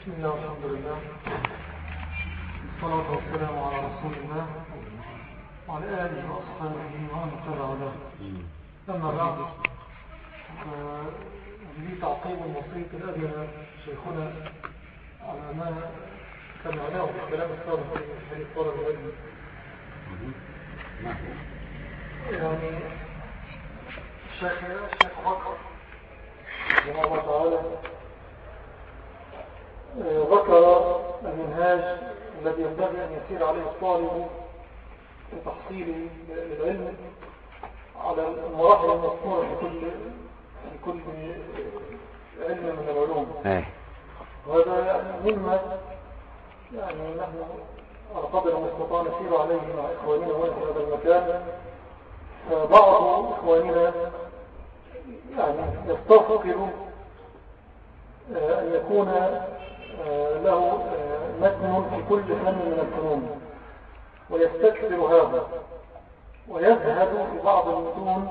بسم الله والحمد لله، الصلاة والسلام على رسول الله وعلى آله وأصحابه ومن تبع له. أما بعد، لي تعقيب بسيط الأدنى شيخنا على ما سمعناه في الكلام السابق في حديث طلب العلم. يعني الشيخ بكر رحمه الله تعالى ذكر المنهاج الذي ينبغي أن يسير عليه الطالب في تحصيل العلم على المراحل المذكورة في كل علم من العلوم. وهذا يعني مما يعني نحن على قدر المستطاع نسير عليه مع إخواننا هنا في هذا المكان. فبعض إخواننا يعني يستفقر أن يكون له متن في كل فن من الفنون، ويستكثر هذا ويزهد في بعض المتون،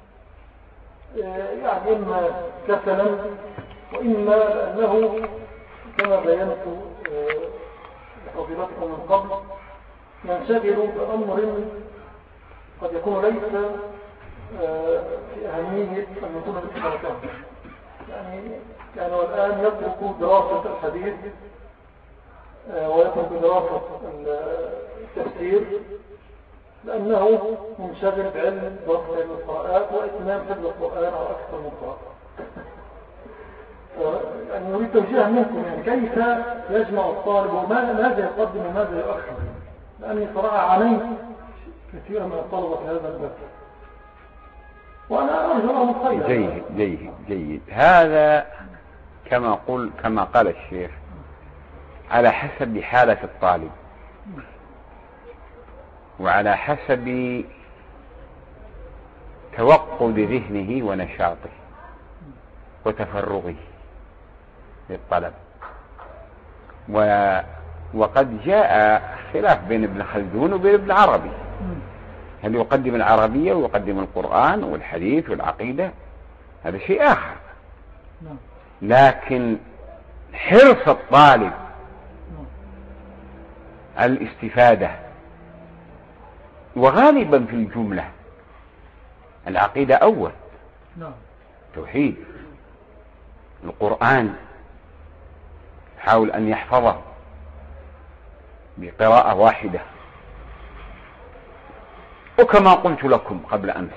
يعني إما كسلا وإما لأنه كما بينت لفضيلتكم من قبل ينشغل بأمر قد يكون ليس في أهمية المتون التي تركها. يعني والآن يترك دراسة الحديث ويترك دراسة التفسير لأنه منشغل بعلم دراسة القراءات وإتمام حفظ القرآن على أكثر من قراءة. يعني نريد توجيها منكم، يعني كيف يجمع الطالب وماذا يقدم وماذا يؤخر، لأني صراحة عانيت كثيرا من الطلبة في هذا الباب، وأنا أرجو لهم خير. جيد. هذا كما قال الشيخ على حسب حالة الطالب وعلى حسب توقد ذهنه ونشاطه وتفرغه للطلب. وقد جاء خلاف بين ابن خلدون وبين ابن عربي، هل يقدم العربية ويقدم القرآن والحديث والعقيدة؟ هذا شيء آخر. لكن حرص الطالب على الاستفادة، وغالبا في الجملة العقيدة أول، توحيد، القرآن حاول أن يحفظه بقراءة واحدة. وكما قلت لكم قبل أمس،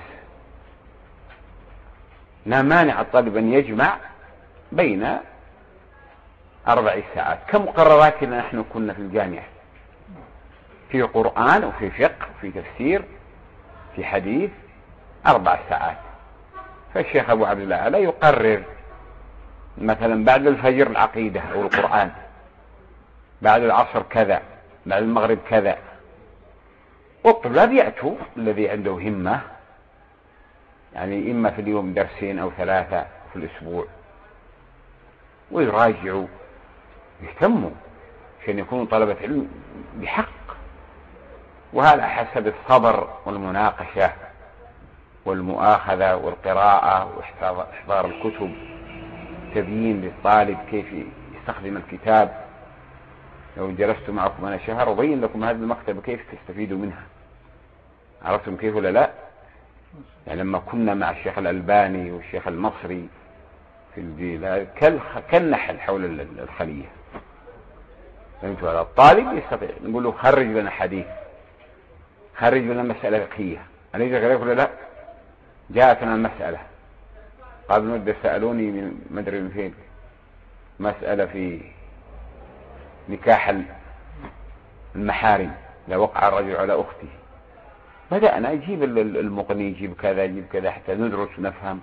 لا مانع الطالب أن يجمع بين 4 ساعات كمقرراتنا نحن كنا في الجامعة، في قرآن وفي فقه وفي تفسير في حديث 4 ساعات. فالشيخ أبو عبد الله لا يقرر مثلا بعد الفجر العقيدة أو القرآن، بعد العصر كذا، بعد المغرب كذا. والطلاب يأتوا الذي عنده همة، يعني إما في اليوم 2 أو 3 في الأسبوع، ويراجعوا يهتموا عشان يكونوا طلبة علم بحق. وهذا حسب الصبر والمناقشة والمؤاخذة والقراءة وإحضار الكتب، تبيين للطالب كيف يستخدم الكتاب. لو جلست معكم أنا شهر أبين لكم هذه المكتبة كيف تستفيدوا منها. عرفتم كيف ولا لا؟ يعني لما كنا مع الشيخ الألباني والشيخ المصري في الجيل كالنحل حول الخلية. فهمتوا؟ على الطالب يستطيع نقول له خرج لنا حديث، خرج لنا مسألة فقهية، أليس كذلك ولا لا؟ جاءتنا المسألة قبل مدة سألوني من مدري من فين مسألة في نكاح المحارم، لو وقع الرجل على أخته، بدأنا أجيب المقني، يجيب كذا يجيب كذا حتى ندرس ونفهم.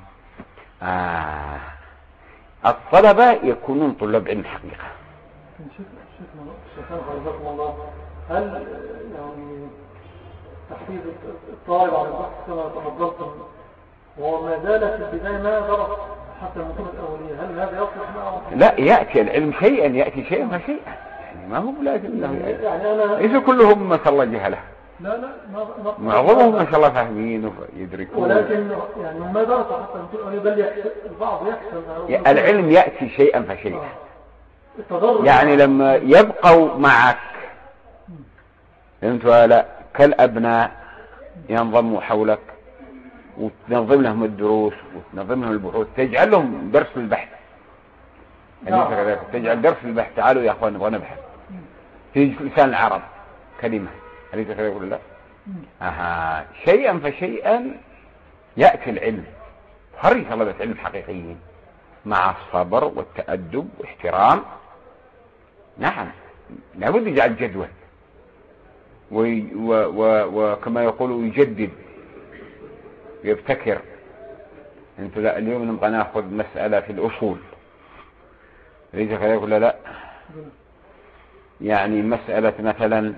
الطلبة يكونون طلاب علم حقيقة. شكرا حضرتكم الله. هل يعني تحفيز الطالب على البحث كما تفضلتم وهو ما زال في البداية ما درس حتى المتون الأولية، هل هذا يصلح معه؟ لا، يأتي العلم شيئا، يأتي شيئا فشيئا، يعني ما هو لازم يعني أنا ليس كلهم ما شاء الله جهله، لا معظمهم ما شاء الله فاهمين ويدركون، ولكن يعني ما درس حتى المتون الأولية، بل البعض يحسن. العلم يأتي شيئا فشيئا. يعني لما يبقوا معك فهمت ولا كالأبناء ينضموا حولك وتنظم لهم الدروس وتنظم لهم البحوث، تجعل لهم درس البحث. تجعل درس البحث، تعالوا يا أخوان نبغى نبحث في لسان العرب كلمة، أليس كذا يقول لا؟ شيئا فشيئا يأتي العلم. هري طلبة علم حقيقيين مع الصبر والتأدب واحترام. نعم لابد يجعل جدول وكما يقولوا يجدد يبتكر. انت لا اليوم نبغى ناخذ مسألة في الأصول، ليس كذا يقول لا، يعني مسألة مثلا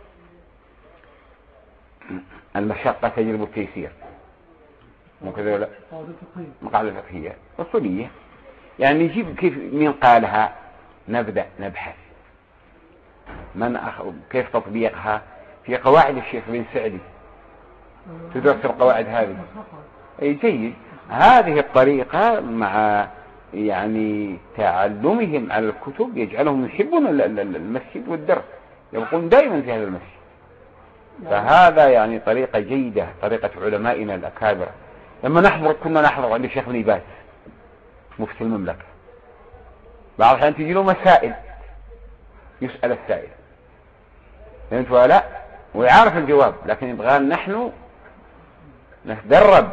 المشقة تجلب التيسير، مو كذا ولا؟ مقاعدة فقهية أصولية، يعني نجيب كيف مين قالها، نبدأ نبحث كيف تطبيقها في قواعد الشيخ بن سعدي، تدرس القواعد هذه. أي جيد، هذه الطريقة مع يعني تعلمهم على الكتب يجعلهم يحبون المسجد والدرس، يبقون دائما في هذا المسجد. فهذا يعني طريقة جيدة، طريقة علمائنا الأكابر. لما كنا نحضر عند الشيخ بن باز مفتي المملكة، بعض الأحيان تجي له مسائل يسأل السائل، فهمت ولا؟ ويعرف الجواب، لكن يبغانا نحن نتدرب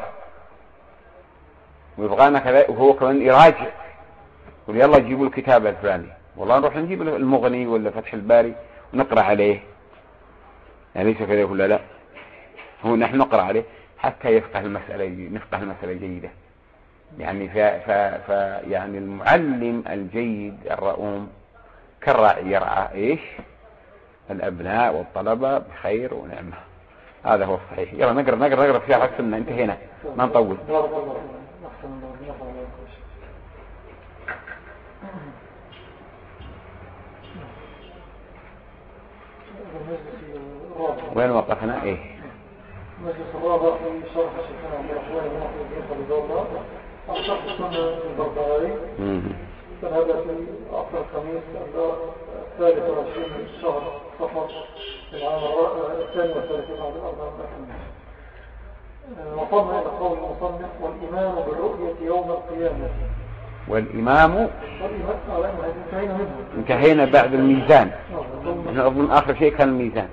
ويبغانا كذا، وهو كمان يراجع يقول يلا جيبوا الكتاب الفلاني، والله نروح نجيب المغني ولا فتح الباري ونقرأ عليه، يعني ليس كذا يقول لا، هو نحن نقرأ عليه حتى نفقه المسألة جيدة. يعني يعني المعلم الجيد الرؤوم كالراعي يرعى ايش الأبناء والطلبة بخير ونعمة. هذا هو الصحيح. يلا نقرأ في شرح السنة، انتهينا ما نطول. وين وقفنا؟ ايه المجلس الرابع في شرح الشيخ عبد الرحمن بن محمد بن خالد الله عن شرح السنة البربهاري. كان هذا في عصر الخميس الثالث والعشرين من الشهر صفر في العام الثاني والثالثين بعد الأربعين. وصلنا إلى قول المصنف: والإيمان بالرؤية يوم القيامة. والإمام انتهينا بعد الميزان. أظن آخر شيء كان الميزان.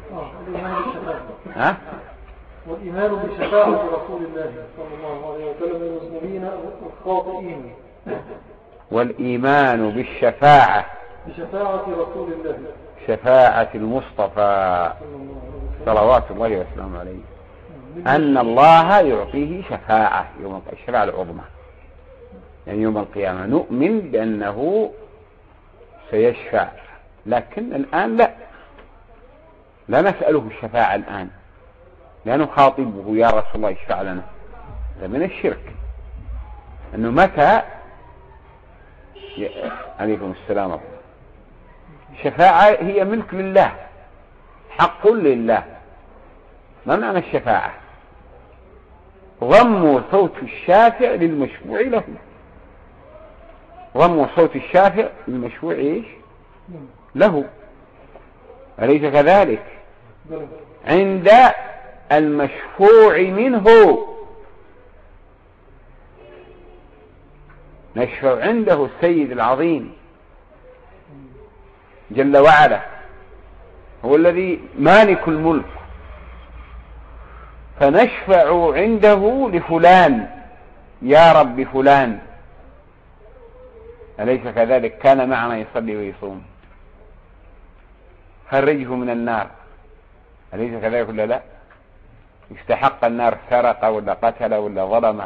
والإيمان بشفاعة رسول الله صلى الله عليه وسلم للمسلمين الخاطئين. والإيمان بالشفاعة بشفاعة رسول الله، شفاعة المصطفى صلوات الله وسلامه عليه، أن الله يعطيه شفاعة يوم الشفاعة العظمى، يعني يوم القيامة. نؤمن بأنه سيشفع، لكن الآن لا نسأله الشفاعة الآن، لا نخاطبه يا رسول الله اشفع لنا. هذا من الشرك، أنه متى عليكم السلام. الشفاعة هي ملك لله، حق لله. ما معنى الشفاعة؟ ضم صوت الشافع للمشفوع له. ضم صوت الشافع للمشفوع ايش له، أليس كذلك؟ عند المشفوع منه نشفع عنده السيد العظيم جل وعلا، هو الذي مالك الملك، فنشفع عنده لفلان يا رب فلان، أليس كذلك؟ كان معنا يصلي ويصوم، خرجه من النار، أليس كذلك ولا لا؟ استحق النار، سرق ولا قتل ولا ظلم.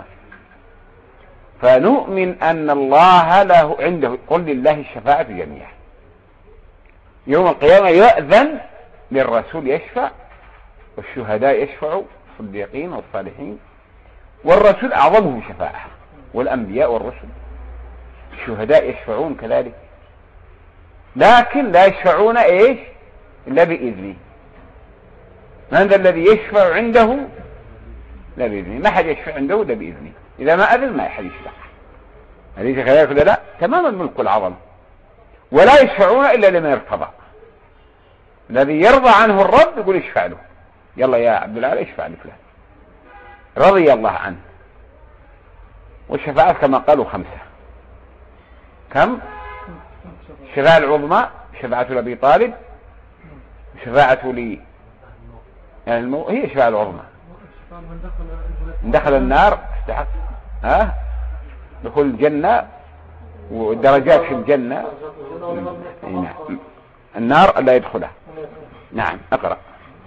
فنؤمن أن الله له عنده، قل لله الشفاعة جميعا. يوم القيامة يؤذن للرسول يشفع، والشهداء يشفعوا، الصديقين والصالحين، والرسول أعظمهم شفاعة، والأنبياء والرسل. الشهداء يشفعون كذلك، لكن لا يشفعون إيش إلا بإذنه. من ذا الذي يشفع عنده؟ لا بإذنه، ما حد يشفع عنده إلا بإذنه. إذا ما أذن ما حد يشفع، أليس كذلك ولا لا؟ تمام الملك والعظم. ولا يشفعون إلا لمن ارتضى. الذي يرضى عنه الرب يقول يشفع له، يلا يا عبد العال اشفع لفلان، رضي الله عنه. والشفاعات كما قالوا 5. كم؟ الشفاعة العظمى شفاعة لأبي طالب، شفاعة لي يعني هي الشفاعة العظمى. من دخل النار استحق دخول الجنة والدرجات في الجنة. نعم. النار لا يدخلها. نعم. اقرأ.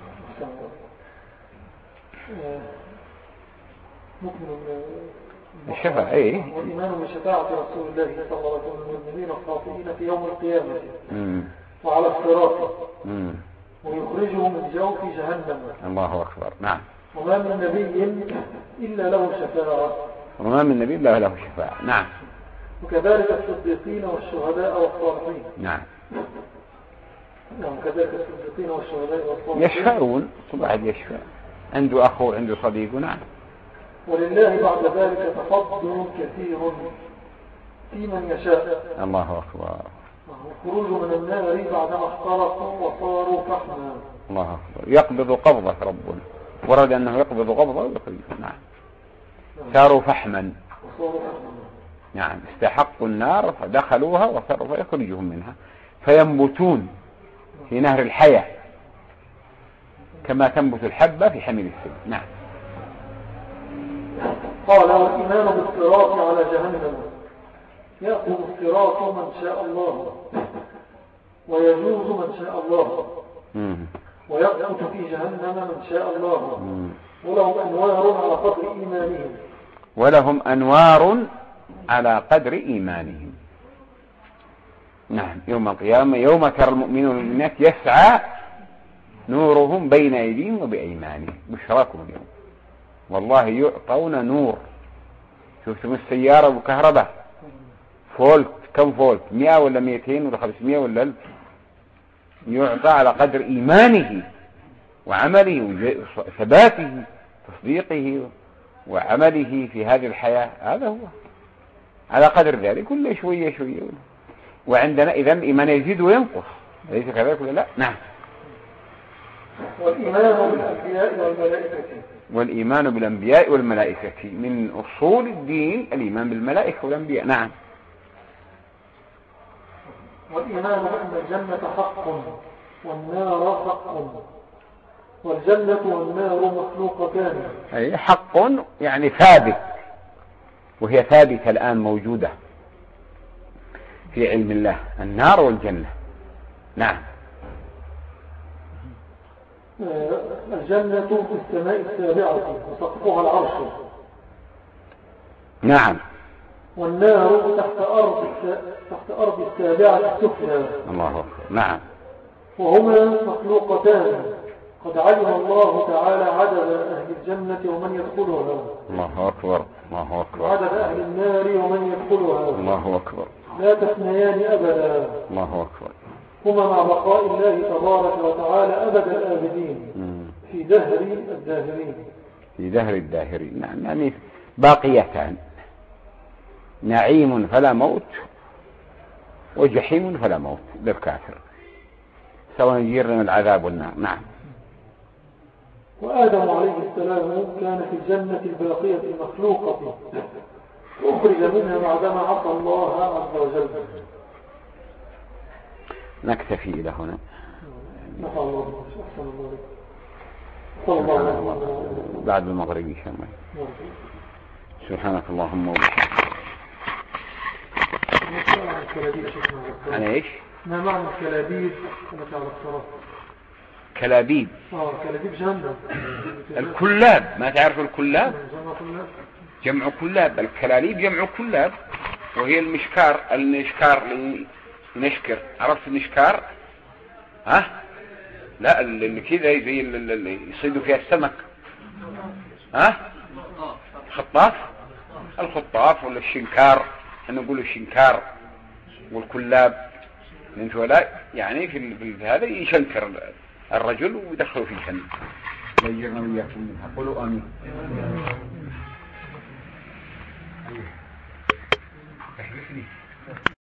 الشفاعة والإيمان بشفاعة رسول الله صلى الله عليه وسلم والمؤمنين الخاطئين في يوم القيامة وعلى الصراط ويخرجهم من جوف جهنم. الله أكبر. نعم. وما من نبي إلا له شفاعة. وما من نبي إلا له شفاعة. نعم. وكذلك الصديقين والشهداء والصالحين. نعم. كذلك الصديقين والشهداء والصالحين يشفعون، كل واحد يشفع، عنده أخو عنده صديق. نعم. ولله بعد ذلك تفضل كثير في من يشاء. الله أكبر. الخروج من النار بعدما احترقوا وصاروا فحما. الله أكبر. يقبض قبضة ربنا، ورد أنه يقبض قبضة ويخرج. نعم. صاروا فحما. نعم. استحقوا النار فدخلوها وصاروا فيخرجهم منها فينبتون في نهر الحياة كما تنبت الحبة في حمل السيل. نعم. قال والإيمان بالصراط على جهنم. يأخذ الصراط من شاء الله ويجوز من شاء الله ويقفت في جهنم من شاء الله. ولهم أنوار على قدر إيمانهم. ولهم أنوار على قدر إيمانهم. نعم. يوم القيامة يوم ترى المؤمنون والمؤمنات يسعى نورهم بين أيديهم وبأيمانهم. بشراكم اليوم والله يعطون نور. شفتم السيارة بكهرباء فولت، كم فولت؟ 100 ولا 200 ولا 500 ولا 1000؟ يعطى على قدر إيمانه وعمله وثباته تصديقه وعمله في هذه الحياة. هذا هو على قدر ذلك كل شوية شوية. وعندنا إذن إيمان يزيد وينقص، ليس كذلك ولا لا؟ نعم. والإيمان بالأنبياء والملائكة. والإيمان بالأنبياء والملائكة من أصول الدين الإيمان بالملائكة والأنبياء. نعم. والإيمان بأن الجنة حق والنار حق والجنة والنار مخلوقتان. أي حق يعني ثابت، وهي ثابتة الآن موجودة في علم الله، النار والجنة. نعم. الجنة في السماء السابعة وسقفها العرش. نعم. والنار تحت أرض السابعة السفلى. الله أكبر. نعم. وهما مخلوقتان قد علم الله تعالى عدد أهل الجنة ومن يدخلها. الله أكبر. الله أكبر. عدد أهل النار ومن يدخلها. الله أكبر. لا تثنيان أبدا. الله أكبر. هما مع بقاء الله تبارك وتعالى أبد الآبدين في دهر الداهرين. في دهر الداهرين. نعم. يعني باقيتان، نعيم فلا موت وجحيم فلا موت للكافر، سواء يجيرنا من العذاب والنار. نعم. وآدم عليه السلام كان في الجنة الباقية المخلوقة أخرج منها بعدما عصى الله عز وجل. نكتفي إلى هنا. نفع الله. أحسن الله. بعد المغرب إن شاء الله. سبحانك اللهم وبحمدك. عن ايش؟ ما معنى الكلابيب التي على الصراط؟ كلابيب. كلابيب جهنم. الكلاب، ما تعرف الكلاب؟ جمع كلاب. الكلاليب جمع كلاب، وهي المشكار اللي نشكر. عرفت النشكار؟ ها؟ لا، اللي كذا زي اللي يصيدوا فيها السمك. ها؟ الخطاف ولا الشنكار، احنا نقول الشنكار والكلاب. انتوا لا يعني في هذا يشنكر الرجل ويدخله في الجنة. يجرنا وياكم منها. قولوا آمين.